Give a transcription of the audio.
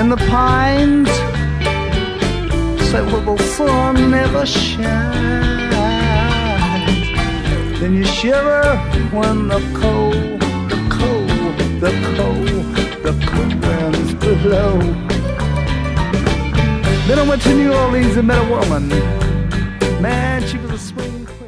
and the pines say, well, the sun never shines. Then you shiver when the cold winds blow. Then I went to New Orleans and met a woman. Man, she was a swing queen.